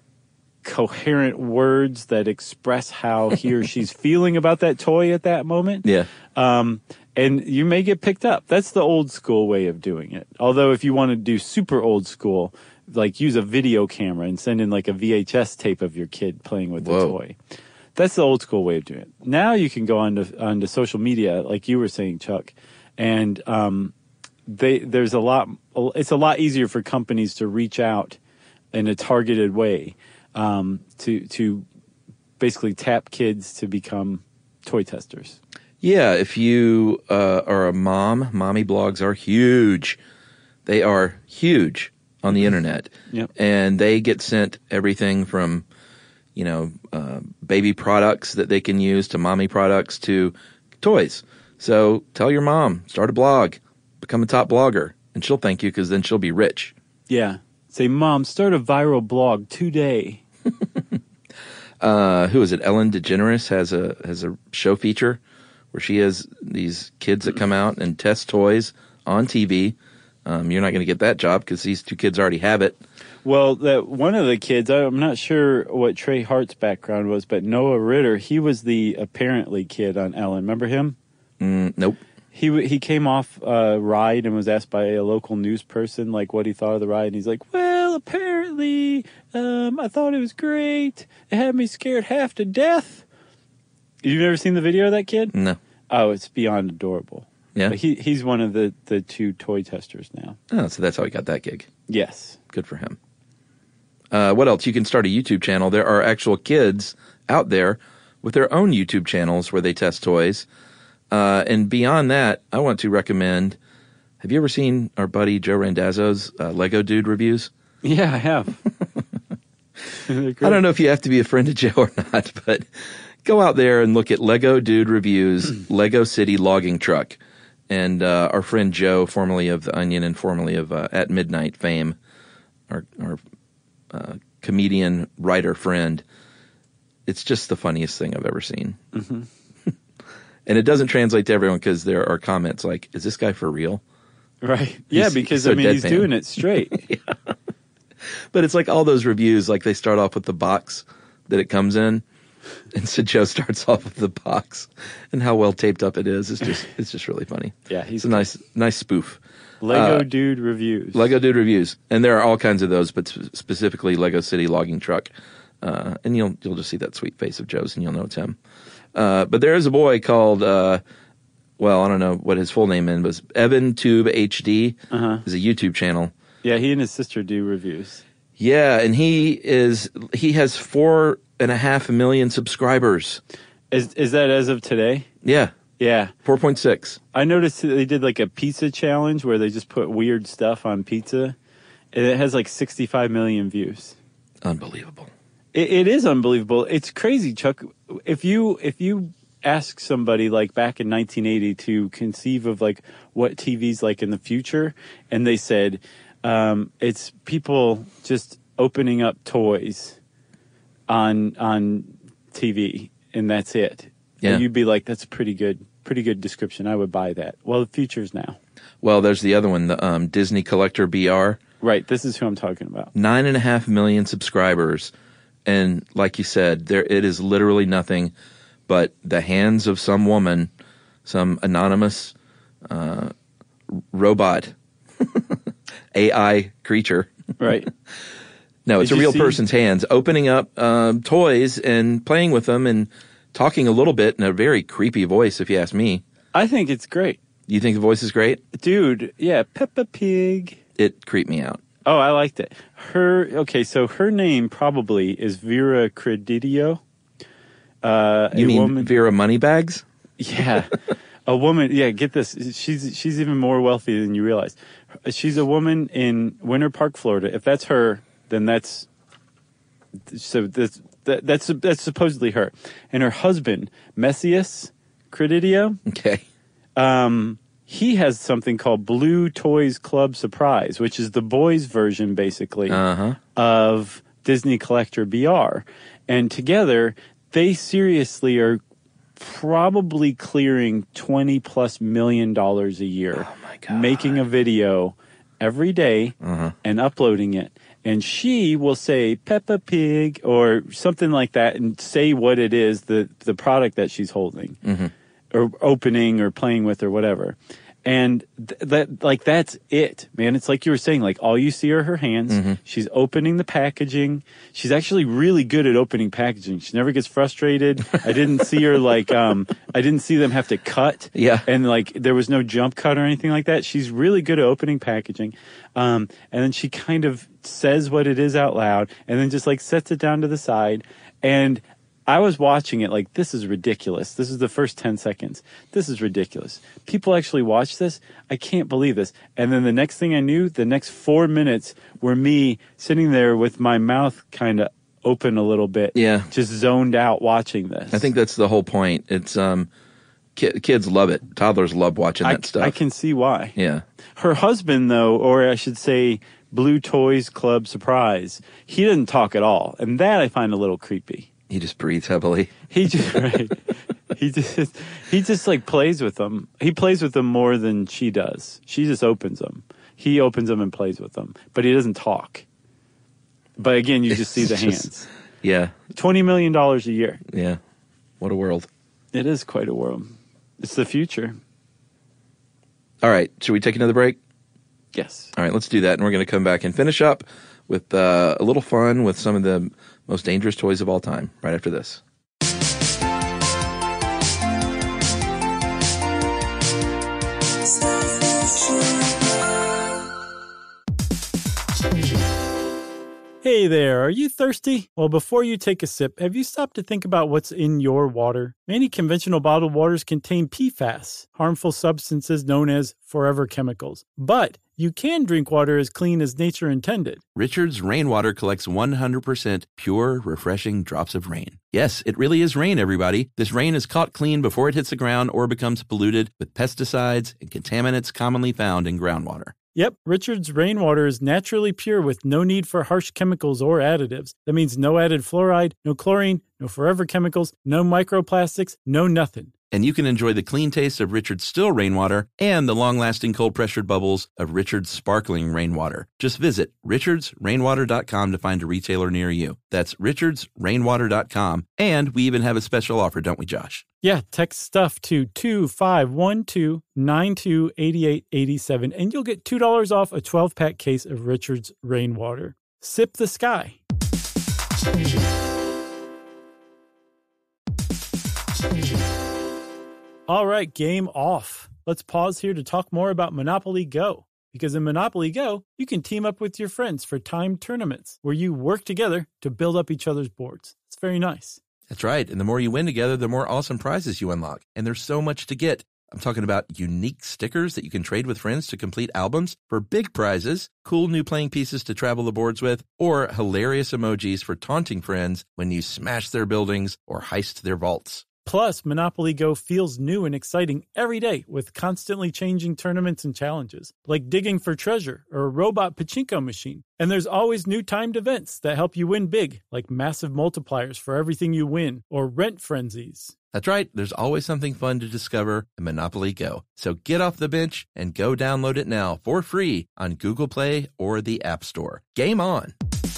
coherent words that express how he or she's feeling about that toy at that moment. Yeah. And you may get picked up. That's the old school way of doing it. Although if you want to do super old school, like use a video camera and send in like a VHS tape of your kid playing with the toy. That's the old school way of doing it. Now you can go onto social media, like you were saying, Chuck, and it's a lot easier for companies to reach out in a targeted way to basically tap kids to become toy testers. Yeah, if you are a mom, mommy blogs are huge. They are huge on the internet. Yep. And they get sent everything from baby products that they can use to mommy products to toys. So tell your mom, start a blog, become a top blogger, and she'll thank you because then she'll be rich. Yeah. Say, Mom, start a viral blog today. Who is it? Ellen DeGeneres has a show feature where she has these kids that come out and test toys on TV. You're not going to get that job because these two kids already have it. Well, one of the kids, I'm not sure what Trey Hart's background was, but Noah Ritter, he was the apparently kid on Ellen. Remember him? Nope. He came off a ride and was asked by a local news person like what he thought of the ride, and he's like, "Well, apparently, I thought it was great. It had me scared half to death." You've never seen the video of that kid? No. Oh, it's beyond adorable. Yeah. But he's one of the two toy testers now. Oh, so that's how he got that gig. Yes. Good for him. What else? You can start a YouTube channel. There are actual kids out there with their own YouTube channels where they test toys. And beyond that, I want to recommend, have you ever seen our buddy Joe Randazzo's Lego Dude reviews? Yeah, I have. I don't know if you have to be a friend of Joe or not, but go out there and look at Lego Dude Reviews Lego City Logging Truck. And our friend Joe, formerly of The Onion and formerly of At Midnight fame, our comedian, writer friend, it's just the funniest thing I've ever seen. Mm-hmm. And it doesn't translate to everyone because there are comments like, is this guy for real? Right. Yeah, because, so he's deadpan. doing it straight. Yeah. But it's like all those reviews, like they start off with the box that it comes in. And so Joe starts off with the box and how well taped up it is. It's just really funny. Yeah, it's a nice spoof. Lego Dude Reviews. Lego Dude Reviews. And there are all kinds of those, but specifically Lego City Logging Truck. And you'll just see that sweet face of Joe's and you'll know it's him. But there is a boy called, I don't know what his full name was. Evan Tube HD is a YouTube channel. Yeah, he and his sister do reviews. Yeah, and he has 4.5 million subscribers. Is that as of today? Yeah. Yeah. 4.6. I noticed they did like a pizza challenge where they just put weird stuff on pizza. And it has like 65 million views. Unbelievable. It is unbelievable. It's crazy, Chuck. If you ask somebody like back in 1980 to conceive of like what TV's like in the future, and they said it's people just opening up toys on TV, and that's it. Yeah. And you'd be like, that's a pretty good description. I would buy that. Well, the future's now. Well, there's the other one, the Disney Collector BR. Right. This is who I'm talking about. 9.5 million subscribers. And like you said, it is literally nothing but the hands of some woman, some anonymous robot, AI creature. Right. No, it's a real person's hands opening up toys and playing with them and talking a little bit in a very creepy voice, if you ask me. I think it's great. You think the voice is great? Dude, yeah, Peppa Pig. It creeped me out. Oh, I liked it. So her name probably is Vera Credidio. You mean woman, Vera Moneybags? Yeah. A woman, yeah, get this. She's even more wealthy than you realize. She's a woman in Winter Park, Florida. If that's her, then that's supposedly her. And her husband, Messias Credidio. Okay. He has something called Blue Toys Club Surprise, which is the boys' version, basically, of Disney Collector BR. And together, they seriously are probably clearing $20+ million a year. Oh my God. Making a video every day and uploading it. And she will say Peppa Pig or something like that and say what it is, the product that she's holding or opening or playing with or whatever. And that's it, man. It's like you were saying, like all you see are her hands. She's opening the packaging. She's actually really good at opening packaging. She never gets frustrated. I didn't see her I didn't see them have to cut. Yeah. And there was no jump cut or anything like that. She's really good at opening packaging. And then she kind of says what it is out loud and then just sets it down to the side. And I was watching it this is ridiculous. This is the first 10 seconds. This is ridiculous. People actually watch this? I can't believe this. And then the next thing I knew, the next 4 minutes were me sitting there with my mouth kind of open a little bit. Yeah. Just zoned out watching this. I think that's the whole point. It's kids love it. Toddlers love watching that stuff. I can see why. Yeah. Her husband, though, or I should say Blue Toys Club Surprise, he didn't talk at all. And that I find a little creepy. He just breathes heavily. He just plays with them. He plays with them more than she does. She just opens them. He opens them and plays with them, but he doesn't talk. But again, you just see the hands. Yeah. $20 million a year. Yeah. What a world. It is quite a world. It's the future. All right. Should we take another break? Yes. All right, let's do that. And we're going to come back and finish up with a little fun with some of the most dangerous toys of all time right after this. Hey there, are you thirsty? Well, before you take a sip, have you stopped to think about what's in your water? Many conventional bottled waters contain PFAS, harmful substances known as forever chemicals. But you can drink water as clean as nature intended. Richard's Rainwater collects 100% pure, refreshing drops of rain. Yes, it really is rain, everybody. This rain is caught clean before it hits the ground or becomes polluted with pesticides and contaminants commonly found in groundwater. Yep, Richard's Rainwater is naturally pure with no need for harsh chemicals or additives. That means no added fluoride, no chlorine, no forever chemicals, no microplastics, no nothing. And you can enjoy the clean taste of Richard's still rainwater and the long-lasting cold-pressured bubbles of Richard's sparkling rainwater. Just visit richardsrainwater.com to find a retailer near you. That's richardsrainwater.com. And we even have a special offer, don't we, Josh? Yeah, text stuff to 2512928887 and you'll get $2 off a 12-pack case of Richard's rainwater. Sip the sky. All right, game off. Let's pause here to talk more about Monopoly Go. Because in Monopoly Go, you can team up with your friends for timed tournaments where you work together to build up each other's boards. It's very nice. That's right. And the more you win together, the more awesome prizes you unlock. And there's so much to get. I'm talking about unique stickers that you can trade with friends to complete albums for big prizes, cool new playing pieces to travel the boards with, or hilarious emojis for taunting friends when you smash their buildings or heist their vaults. Plus, Monopoly Go feels new and exciting every day with constantly changing tournaments and challenges, like digging for treasure or a robot pachinko machine. And there's always new timed events that help you win big, like massive multipliers for everything you win or rent frenzies. That's right. There's always something fun to discover in Monopoly Go. So get off the bench and go download it now for free on Google Play or the App Store. Game on.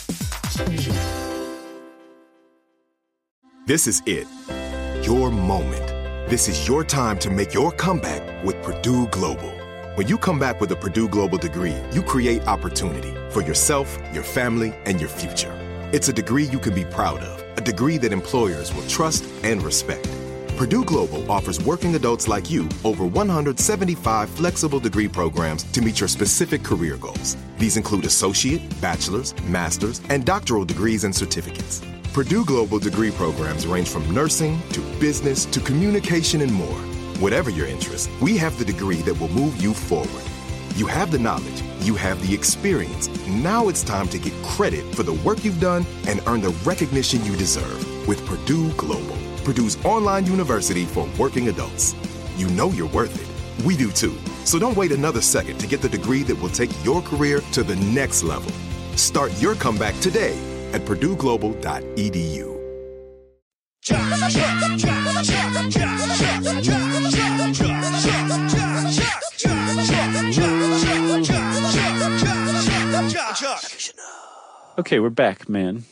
This is it. Your moment. This is your time to make your comeback with Purdue Global. When you come back with a Purdue Global degree, you create opportunity for yourself, your family, and your future. It's a degree you can be proud of, a degree that employers will trust and respect. Purdue Global offers working adults like you over 175 flexible degree programs to meet your specific career goals. These include associate, bachelor's, master's, and doctoral degrees and certificates. Purdue Global degree programs range from nursing to business to communication and more. Whatever your interest, we have the degree that will move you forward. You have the knowledge, you have the experience. Now it's time to get credit for the work you've done and earn the recognition you deserve with Purdue Global, Purdue's online university for working adults. You know you're worth it. We do too. So don't wait another second to get the degree that will take your career to the next level. Start your comeback today at purdueglobal.edu. Okay, we're back, man.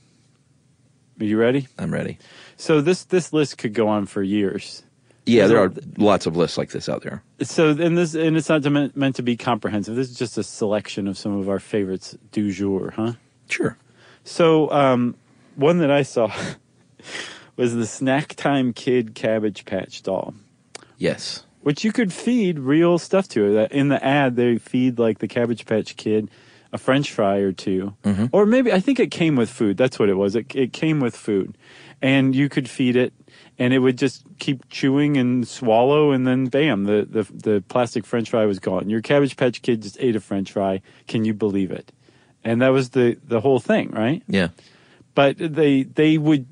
Are you ready? I'm ready. So this list could go on for years. Yeah, there are lots of lists like this out there. So, and it's not meant to be comprehensive. This is just a selection of some of our favorites du jour, huh? Sure. So, one that I saw was the Snack Time Kid Cabbage Patch doll. Yes. Which you could feed real stuff to. In the ad, they feed, like, the Cabbage Patch Kid a French fry or two. Mm-hmm. Or maybe, I think it came with food. That's what it was. It came with food. And you could feed it, and it would just keep chewing and swallow, and then, bam, the plastic French fry was gone. Your Cabbage Patch Kid just ate a French fry. Can you believe it? And that was the whole thing, right? Yeah. But they would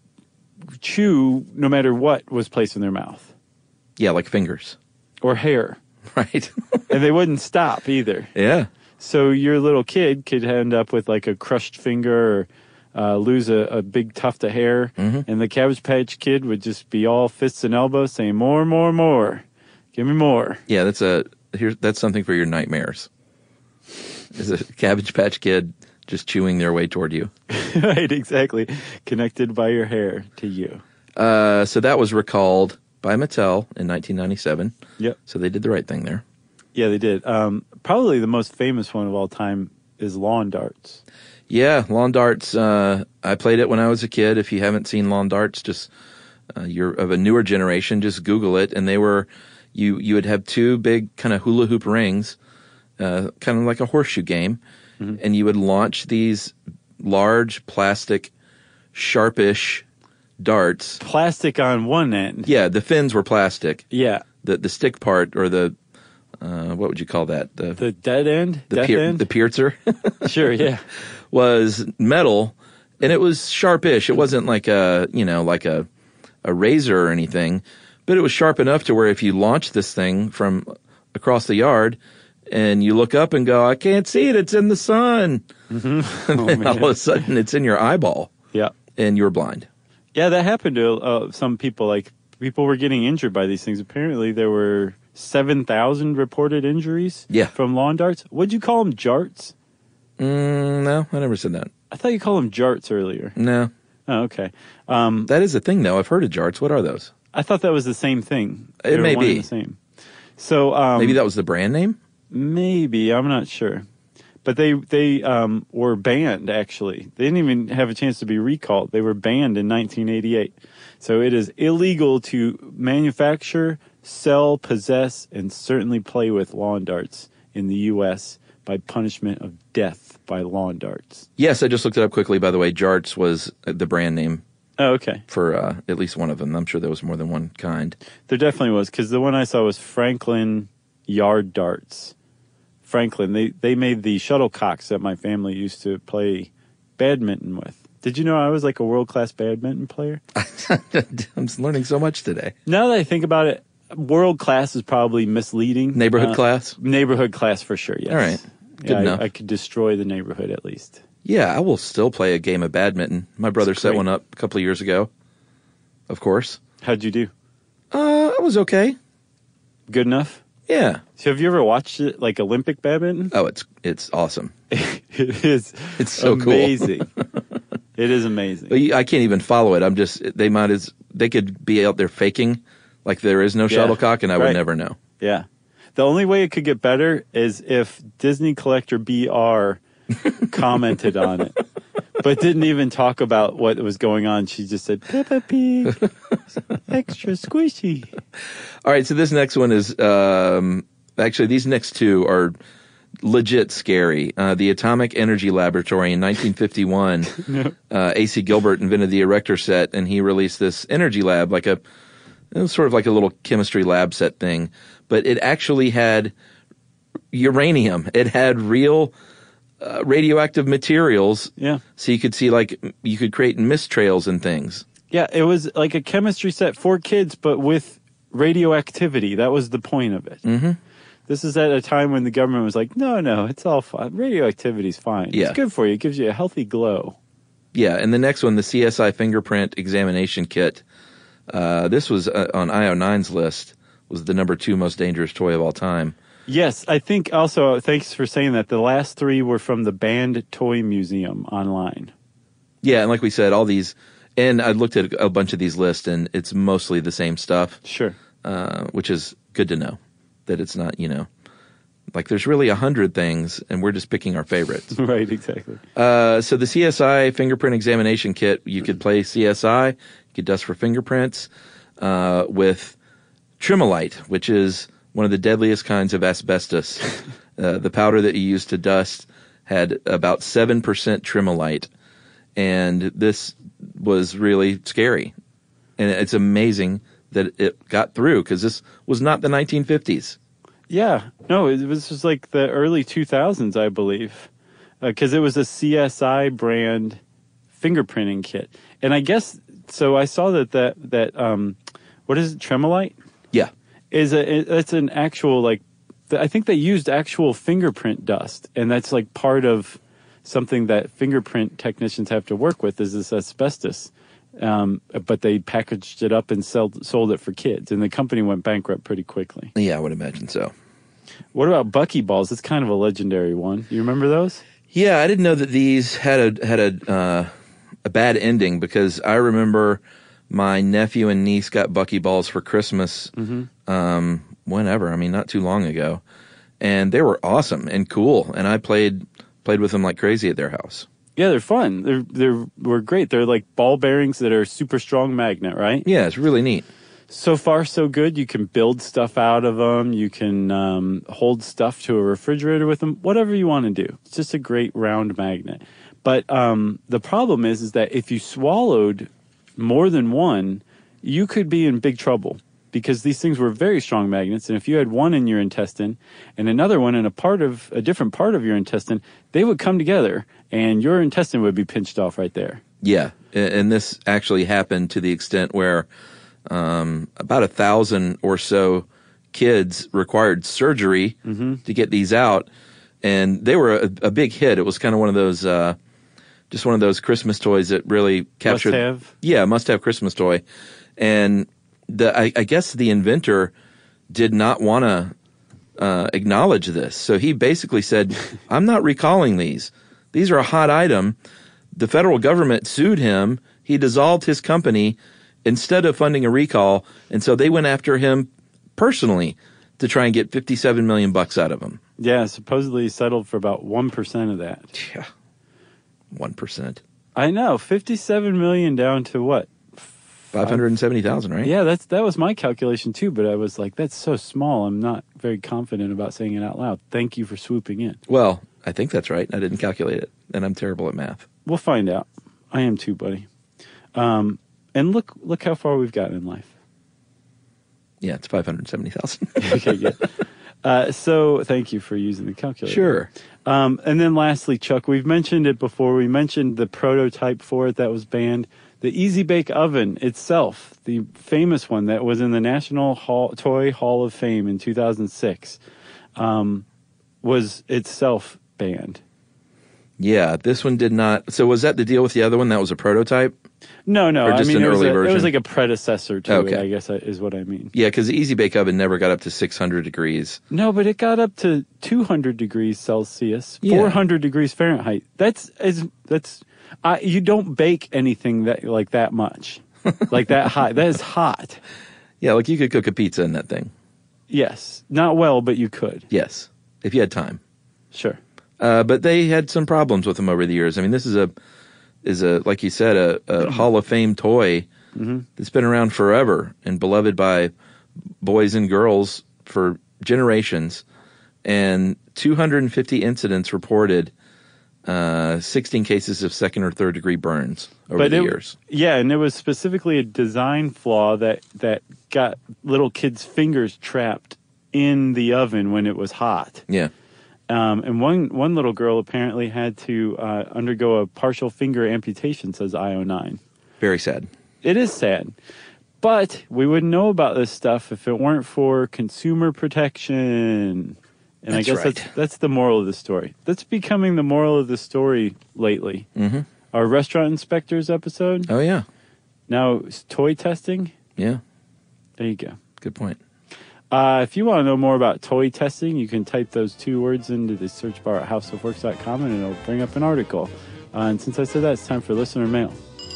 chew no matter what was placed in their mouth. Yeah, like fingers. Or hair. Right. And they wouldn't stop either. Yeah. So your little kid could end up with like a crushed finger or lose a big tuft of hair. Mm-hmm. And the Cabbage Patch Kid would just be all fists and elbows saying, more, more, more. Give me more. Yeah, that's something for your nightmares. Is a Cabbage Patch Kid just chewing their way toward you. Right, exactly. Connected by your hair to you. So that was recalled by Mattel in 1997. Yep. So they did the right thing there. Yeah, they did. Probably the most famous one of all time is Lawn Darts. Yeah, Lawn Darts. I played it when I was a kid. If you haven't seen Lawn Darts, just you're of a newer generation, just Google it. And they were, you would have two big kind of hula hoop rings, kind of like a horseshoe game. Mm-hmm. And you would launch these large plastic, sharpish darts. Plastic on one end. Yeah, the fins were plastic. Yeah. The stick part, or the what would you call that? The dead end? The piercer? Sure, yeah. Was metal, and it was sharpish. It wasn't like a razor or anything, but it was sharp enough to where if you launch this thing from across the yard and you look up and go, I can't see it, it's in the sun. Mm-hmm. And then all of a sudden it's in your eyeball. Yeah. And you're blind. Yeah, that happened to some people, like people were getting injured by these things. Apparently, there were 7,000 reported injuries from lawn darts. What'd you call them, jarts? No, I never said that. I thought you called them jarts earlier. No. Oh, okay. That is a thing, though. I've heard of jarts. What are those? I thought that was the same thing. It may be. The same. So maybe that was the brand name? Maybe. I'm not sure. But they were banned, actually. They didn't even have a chance to be recalled. They were banned in 1988. So it is illegal to manufacture, sell, possess, and certainly play with lawn darts in the U.S. by punishment of death by lawn darts. Yes, I just looked it up quickly. By the way, jarts was the brand name. Oh, okay. For at least one of them. I'm sure there was more than one kind. There definitely was, because the one I saw was Franklin Yard Darts. Franklin, they made the shuttlecocks that my family used to play badminton with. Did you know I was like a world-class badminton player? I'm learning so much today. Now that I think about it, world-class is probably misleading. Neighborhood class? Neighborhood class for sure, yes. All right. Good enough. I could destroy the neighborhood at least. Yeah, I will still play a game of badminton. My brother set one up a couple of years ago, of course. How'd you do? I was okay. Good enough? Yeah. So have you ever watched it, like Olympic badminton? Oh, it's awesome. It is. It's so amazing. It is amazing. But I can't even follow it. They could be out there faking like there is no shuttlecock, and I would never know. Yeah. The only way it could get better is if Disney Collector BR commented on it, but didn't even talk about what was going on. She just said, Peppa Pig, extra squishy. All right, so this next one is, actually these next two are legit scary. The Atomic Energy Laboratory in 1951, A.C. Gilbert invented the Erector set, and he released this energy lab, it was sort of like a little chemistry lab set thing, but it actually had uranium. It had real radioactive materials. Yeah. So you could see, you could create mist trails and things. Yeah, it was like a chemistry set for kids, but with radioactivity. That was the point of it. Mm-hmm. This is at a time when the government was like, no, it's all fine. Radioactivity's fine. Yeah. It's good for you. It gives you a healthy glow. Yeah, and the next one, the CSI Fingerprint Examination Kit. This was on IO9's list, was the number 2 most dangerous toy of all time. Yes, I think also, thanks for saying that, the last 3 were from the Banned Toy Museum online. Yeah, and like we said, all these, and I looked at a bunch of these lists, and it's mostly the same stuff. Sure. Which is good to know, that it's not, there's really 100 things, and we're just picking our favorites. Right, exactly. So the CSI Fingerprint Examination Kit, you could play CSI, you could dust for fingerprints, with Tremolite, which is one of the deadliest kinds of asbestos. The powder that you use to dust had about 7% Tremolite, and this was really scary. And it's amazing that it got through, because this was not the 1950s. Yeah. No, it was just like the early 2000s, I believe, because it was a CSI brand fingerprinting kit. And I guess, so I saw that what is it, Tremolite? Yeah. It's an actual, I think they used actual fingerprint dust, and that's part of something that fingerprint technicians have to work with, is this asbestos. But they packaged it up and sold it for kids, and the company went bankrupt pretty quickly. Yeah, I would imagine so. What about Buckyballs? It's kind of a legendary one. You remember those? Yeah, I didn't know that these had a bad ending, because I remember my nephew and niece got Buckyballs for Christmas. Whenever, not too long ago, and they were awesome and cool, and I played with them like crazy at their house. Yeah, they're fun. They're great. They're like ball bearings that are super strong magnet, right? Yeah, it's really neat. So far, so good. You can build stuff out of them. You can hold stuff to a refrigerator with them. Whatever you want to do. It's just a great round magnet. But the problem is that if you swallowed more than one, you could be in big trouble, because these things were very strong magnets. And if you had one in your intestine and another one in a different part of your intestine, they would come together and your intestine would be pinched off right there. Yeah. And this actually happened to the extent where about 1,000 or so kids required surgery to get these out. And they were a big hit. It was kind of one of those, just one of those Christmas toys that really captured. Must have? Yeah, must have Christmas toy. And I guess the inventor did not want to acknowledge this. So he basically said, I'm not recalling these. These are a hot item. The federal government sued him. He dissolved his company instead of funding a recall. And so they went after him personally to try and get $57 million out of him. Yeah, supposedly he settled for about 1% of that. Yeah, 1%. I know, $57 million down to what? 570,000, right? Yeah, that was my calculation too, but I was like, that's so small. I'm not very confident about saying it out loud. Thank you for swooping in. Well, I think that's right. I didn't calculate it, and I'm terrible at math. We'll find out. I am too, buddy. And look how far we've gotten in life. Yeah, it's 570,000. Okay, good. So thank you for using the calculator. Sure. And then lastly, Chuck, we've mentioned it before. We mentioned the prototype for it that was banned. The Easy Bake Oven itself, the famous one that was in the National Toy Hall of Fame in 2006, was itself banned. Yeah, this one did not. So was that the deal with the other one? That was a prototype? No. Or just an early version? It was like a predecessor to Okay. it, I guess is what I mean. Yeah, because the Easy Bake Oven never got up to 600 degrees. No, but it got up to 200 degrees Celsius, Yeah. 400 degrees Fahrenheit. You don't bake anything that much, like that hot. That is hot. Yeah, like you could cook a pizza in that thing. Yes, not well, but you could. Yes, if you had time. Sure. But they had some problems with them over the years. I mean, this is a like you said, a Hall of Fame toy that's been around forever and beloved by boys and girls for generations. And 250 incidents reported, 16 cases of second or third degree burns over the years. Yeah, and it was specifically a design flaw that got little kids' fingers trapped in the oven when it was hot. Yeah. And one little girl apparently had to undergo a partial finger amputation, says IO9. Very sad. It is sad. But we wouldn't know about this stuff if it weren't for consumer protection. And I guess that's the moral of the story. That's becoming the moral of the story lately. Mm-hmm. Our restaurant inspectors episode. Oh, yeah. Now, toy testing. Yeah. There you go. Good point. If you want to know more about toy testing, you can type those 2 words into the search bar at houseofworks.com and it'll bring up an article. And since I said that, it's time for listener mail.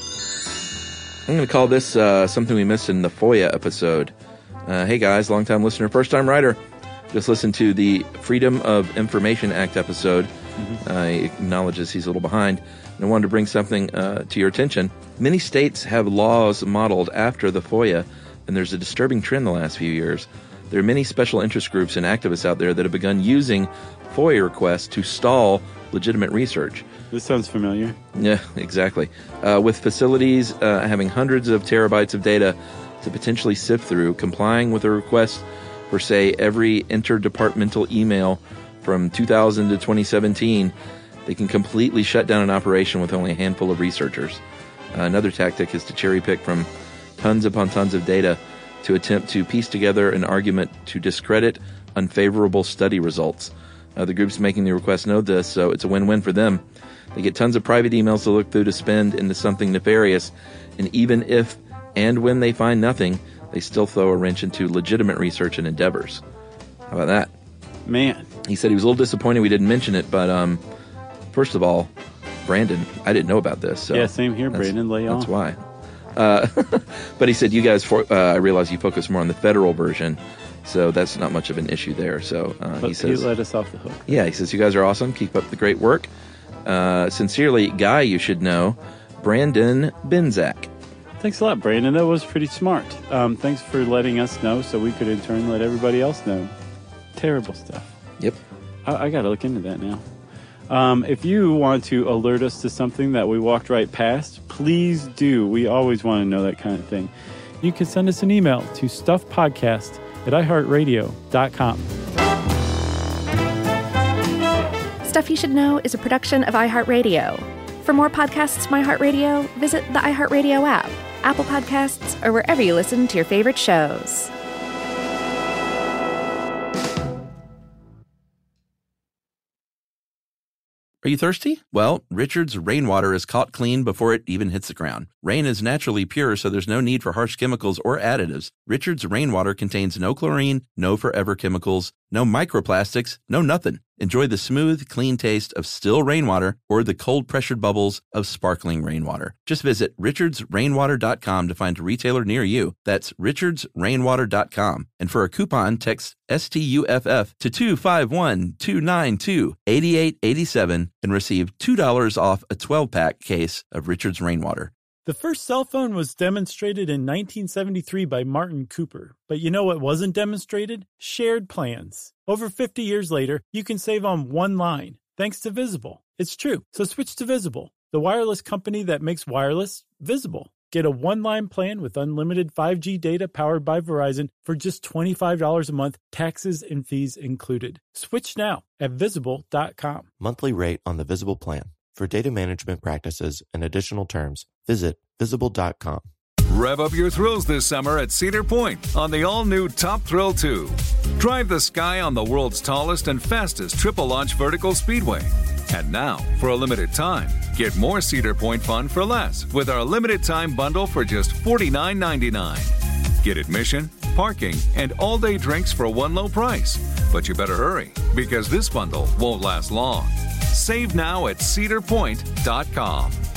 I'm going to call this something we missed in the FOIA episode. Hey, guys, long-time listener, first-time writer. Just listened to the Freedom of Information Act episode. He acknowledges he's a little behind. And I wanted to bring something to your attention. Many states have laws modeled after the FOIA, and there's a disturbing trend the last few years. There are many special interest groups and activists out there that have begun using FOIA requests to stall legitimate research. This sounds familiar. Yeah, exactly. With facilities having hundreds of terabytes of data to potentially sift through, complying with a request for, say, every interdepartmental email from 2000 to 2017, they can completely shut down an operation with only a handful of researchers. Another tactic is to cherry pick from tons upon tons of data to attempt to piece together an argument to discredit unfavorable study results. The groups making the request know this, so it's a win-win for them. They get tons of private emails to look through to spend into something nefarious, and even if and when they find nothing, they still throw a wrench into legitimate research and endeavors. How about that? Man. He said he was a little disappointed we didn't mention it, but first of all, Brandon, I didn't know about this. So yeah, same here, Brandon. Lay on. That's why. But he said, you guys, I realize you focus more on the federal version, so that's not much of an issue there. So he says, he let us off the hook. Yeah, he says, you guys are awesome. Keep up the great work. Sincerely, guy you should know, Brandon Benzak. Thanks a lot, Brandon. That was pretty smart. Thanks for letting us know so we could in turn let everybody else know. Terrible stuff. Yep. I got to look into that now. If you want to alert us to something that we walked right past, please do. We always want to know that kind of thing. You can send us an email to stuffpodcast@iheartradio.com. Stuff You Should Know is a production of iHeartRadio. For more podcasts from iHeartRadio, visit the iHeartRadio app, Apple Podcasts, or wherever you listen to your favorite shows. Are you thirsty? Well, Richard's rainwater is caught clean before it even hits the ground. Rain is naturally pure, so there's no need for harsh chemicals or additives. Richard's rainwater contains no chlorine, no forever chemicals, no microplastics, no nothing. Enjoy the smooth, clean taste of still rainwater or the cold-pressured bubbles of sparkling rainwater. Just visit richardsrainwater.com to find a retailer near you. That's richardsrainwater.com. And for a coupon, text STUFF to 251-292-8887 and receive $2 off a 12-pack case of Richard's Rainwater. The first cell phone was demonstrated in 1973 by Martin Cooper. But you know what wasn't demonstrated? Shared plans. Over 50 years later, you can save on one line, thanks to Visible. It's true. So switch to Visible, the wireless company that makes wireless visible. Get a one-line plan with unlimited 5G data powered by Verizon for just $25 a month, taxes and fees included. Switch now at Visible.com. Monthly rate on the Visible plan. For data management practices and additional terms, visit Visible.com. Rev up your thrills this summer at Cedar Point on the all-new Top Thrill 2. Drive the sky on the world's tallest and fastest triple-launch vertical speedway. And now, for a limited time, get more Cedar Point fun for less with our limited-time bundle for just $49.99. Get admission, parking, and all-day drinks for one low price. But you better hurry, because this bundle won't last long. Save now at cedarpoint.com.